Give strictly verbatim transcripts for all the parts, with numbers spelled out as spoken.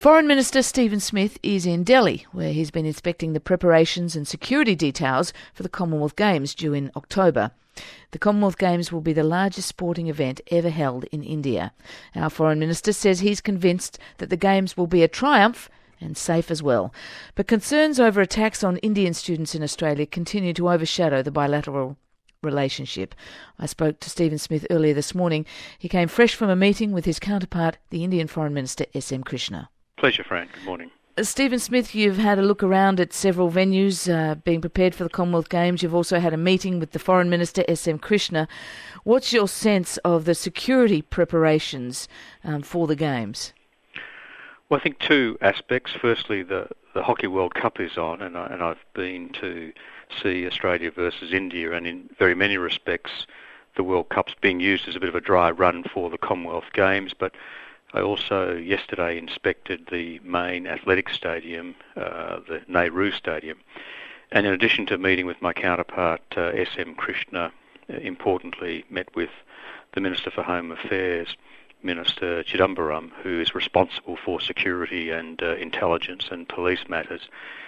Foreign Minister Stephen Smith is in Delhi, where he's been inspecting the preparations and security details for the Commonwealth Games due in October. The Commonwealth Games will be the largest sporting event ever held in India. Our Foreign Minister says he's convinced that the Games will be a triumph and safe as well. But concerns over attacks on Indian students in Australia continue to overshadow the bilateral relationship. I spoke to Stephen Smith earlier this morning. He came fresh from a meeting with his counterpart, the Indian Foreign Minister S M Krishna. Pleasure, Fran. Good morning. Uh, Stephen Smith, you've had a look around at several venues uh, being prepared for the Commonwealth Games. You've also had a meeting with the Foreign Minister S M Krishna. What's your sense of the security preparations um, for the Games? Well, I think two aspects. Firstly, the, the Hockey World Cup is on, and, I, and I've been to see Australia versus India, and in very many respects, the World Cup's being used as a bit of a dry run for the Commonwealth Games. But I also yesterday inspected the main athletic stadium, uh, the Nehru Stadium, and in addition to meeting with my counterpart uh, S M Krishna, uh, importantly met with the Minister for Home Affairs, Minister Chidambaram, who is responsible for security and uh, intelligence and police matters.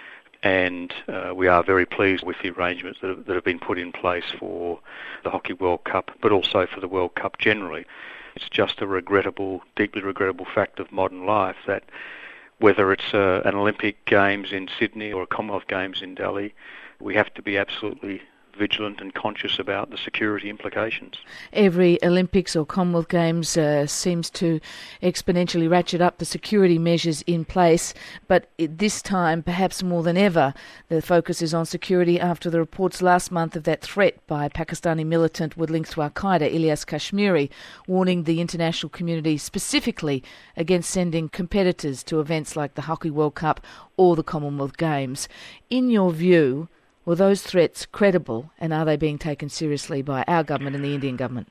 And uh, we are very pleased with the arrangements that have, that have been put in place for the Hockey World Cup, but also for the World Cup generally. It's just a regrettable, deeply regrettable fact of modern life that whether it's uh, an Olympic Games in Sydney or a Commonwealth Games in Delhi, we have to be absolutely vigilant and conscious about the security implications. Every Olympics or Commonwealth Games uh, seems to exponentially ratchet up the security measures in place, but this time, perhaps more than ever, the focus is on security after the reports last month of that threat by a Pakistani militant with links to Al-Qaeda, Ilyas Kashmiri, warning the international community specifically against sending competitors to events like the Hockey World Cup or the Commonwealth Games. In your view, were those threats credible, and are they being taken seriously by our government and the Indian government?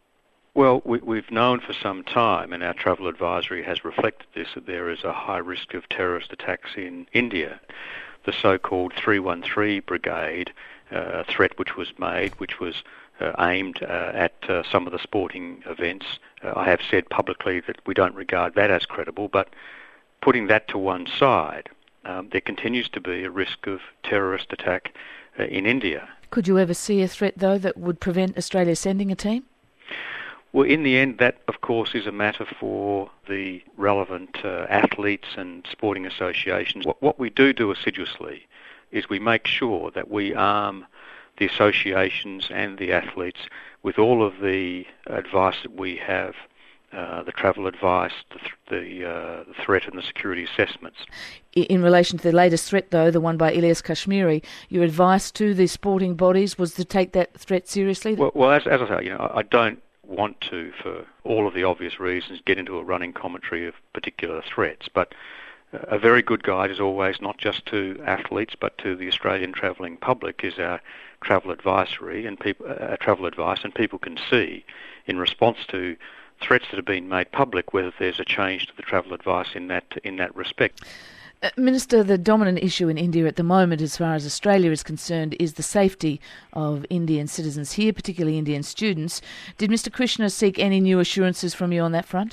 Well, we, we've known for some time, and our travel advisory has reflected this, that there is a high risk of terrorist attacks in India. The so-called three one three Brigade uh, threat which was made, which was uh, aimed uh, at uh, some of the sporting events, uh, I have said publicly that we don't regard that as credible, but putting that to one side, Um, there continues to be a risk of terrorist attack uh, in India. Could you ever see a threat, though, that would prevent Australia sending a team? Well, in the end, that, of course, is a matter for the relevant uh, athletes and sporting associations. What, what we do do assiduously is we make sure that we arm the associations and the athletes with all of the advice that we have, Uh, the travel advice, the, th- the, uh, the threat and the security assessments. In relation to the latest threat, though, the one by Ilyas Kashmiri, your advice to the sporting bodies was to take that threat seriously? Well, well as, as I say, you know, I don't want to, for all of the obvious reasons, get into a running commentary of particular threats, but uh, a very good guide is always not just to athletes, but to the Australian travelling public is our travel advisory and people, uh, travel advice, and people can see in response to threats that have been made public, whether there's a change to the travel advice in that in that respect. Uh, Minister, the dominant issue in India at the moment, as far as Australia is concerned, is the safety of Indian citizens here, particularly Indian students. Did Mister Krishna seek any new assurances from you on that front?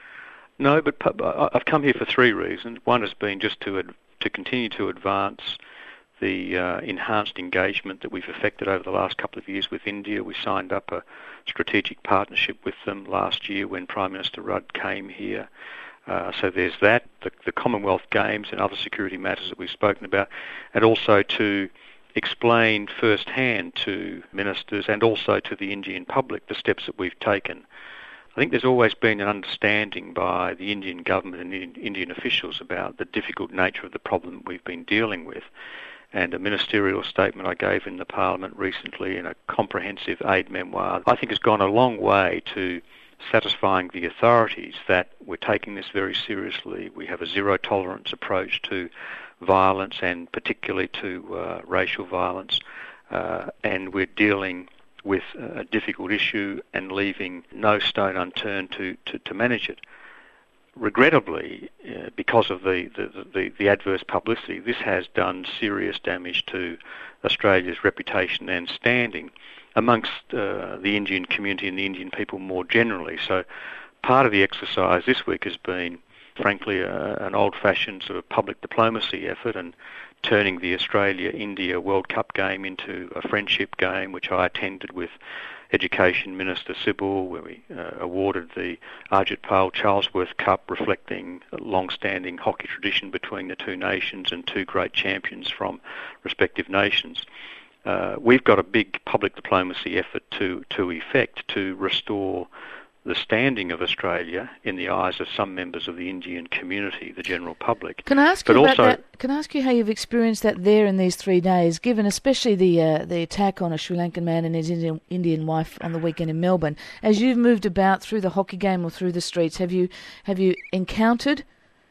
No, but I've come here for three reasons. One has been just to ad- to continue to advance the uh, enhanced engagement that we've effected over the last couple of years with India. We signed up a strategic partnership with them last year when Prime Minister Rudd came here. Uh, so there's that, the, the Commonwealth Games and other security matters that we've spoken about, and also to explain firsthand to ministers and also to the Indian public the steps that we've taken. I think there's always been an understanding by the Indian government and the Indian officials about the difficult nature of the problem we've been dealing with. And a ministerial statement I gave in the Parliament recently in a comprehensive aid memoir, I think has gone a long way to satisfying the authorities that we're taking this very seriously. We have a zero-tolerance approach to violence and particularly to uh, racial violence, uh, and we're dealing with a difficult issue and leaving no stone unturned to, to, to manage it. Regrettably, uh, because of the, the, the, the adverse publicity, this has done serious damage to Australia's reputation and standing amongst uh, the Indian community and the Indian people more generally. So part of the exercise this week has been frankly, a, an old-fashioned sort of public diplomacy effort, and turning the Australia-India World Cup game into a friendship game, which I attended with Education Minister Sybil, where we uh, awarded the Arjit Pal Charlesworth Cup, reflecting a long-standing hockey tradition between the two nations and two great champions from respective nations. Uh, we've got a big public diplomacy effort to, to effect to restore the standing of Australia in the eyes of some members of the Indian community, the general public. Can I ask but you about also, that? Can I ask you how you've experienced that there in these three days, given especially the uh, the attack on a Sri Lankan man and his Indian, Indian wife on the weekend in Melbourne? As you've moved about through the hockey game or through the streets, have you have you encountered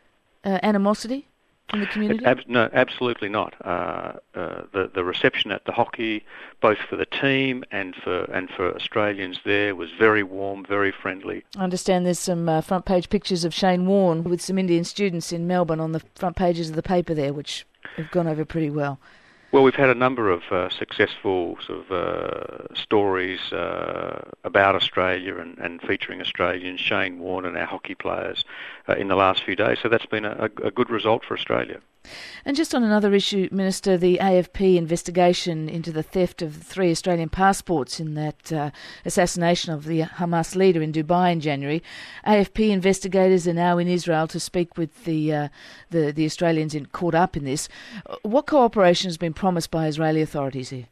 uh, animosity from the community? Ab- no, absolutely not. Uh, uh, the the reception at the hockey, both for the team and for and for Australians there, was very warm, very friendly. I understand there's some uh, front page pictures of Shane Warne with some Indian students in Melbourne on the front pages of the paper there, which have gone over pretty well. Well, we've had a number of uh, successful sort of uh, stories uh, about Australia and, and featuring Australians, Shane Warne and our hockey players uh, in the last few days. So that's been a, a good result for Australia. And just on another issue, Minister, the A F P investigation into the theft of three Australian passports in that uh, assassination of the Hamas leader in Dubai in January. A F P investigators are now in Israel to speak with the uh, the, the Australians in, caught up in this. What cooperation has been promised by Israeli authorities here?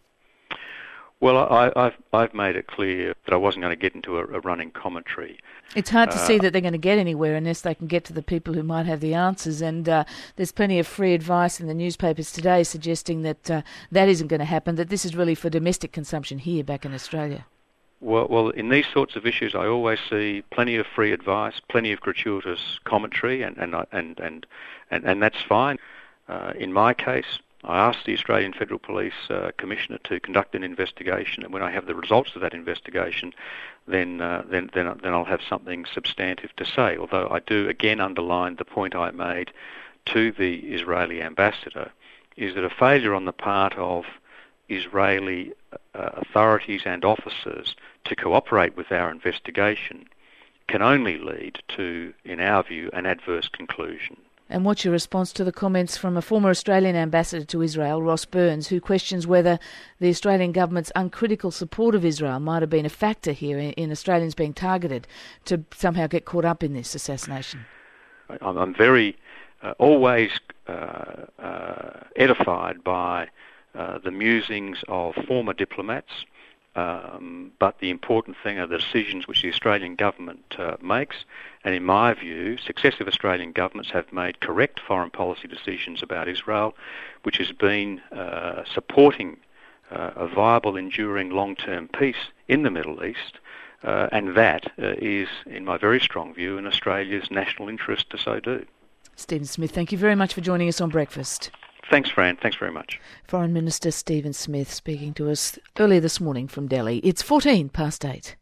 Well, I, I've, I've made it clear that I wasn't going to get into a, a running commentary. It's hard to uh, see that they're going to get anywhere unless they can get to the people who might have the answers. And uh, there's plenty of free advice in the newspapers today suggesting that uh, that isn't going to happen, that this is really for domestic consumption here back in Australia. Well, well, in these sorts of issues, I always see plenty of free advice, plenty of gratuitous commentary, and and and and and, and that's fine. Uh, in my case, I asked the Australian Federal Police uh, Commissioner to conduct an investigation, and when I have the results of that investigation, then uh, then then then I'll have something substantive to say. Although I do again underline the point I made to the Israeli ambassador, is that a failure on the part of Israeli uh, authorities and officers to cooperate with our investigation can only lead to, in our view, an adverse conclusion. And what's your response to the comments from a former Australian ambassador to Israel, Ross Burns, who questions whether the Australian government's uncritical support of Israel might have been a factor here in, in Australians being targeted to somehow get caught up in this assassination? I'm, I'm very, uh, always uh, uh, edified by uh, the musings of former diplomats, Um, but the important thing are the decisions which the Australian government uh, makes, and in my view, successive Australian governments have made correct foreign policy decisions about Israel, which has been uh, supporting uh, a viable, enduring, long-term peace in the Middle East, uh, and that uh, is, in my very strong view, in Australia's national interest to so do. Stephen Smith, thank you very much for joining us on Breakfast. Thanks, Fran. Thanks very much. Foreign Minister Stephen Smith speaking to us earlier this morning from Delhi. It's fourteen past eight.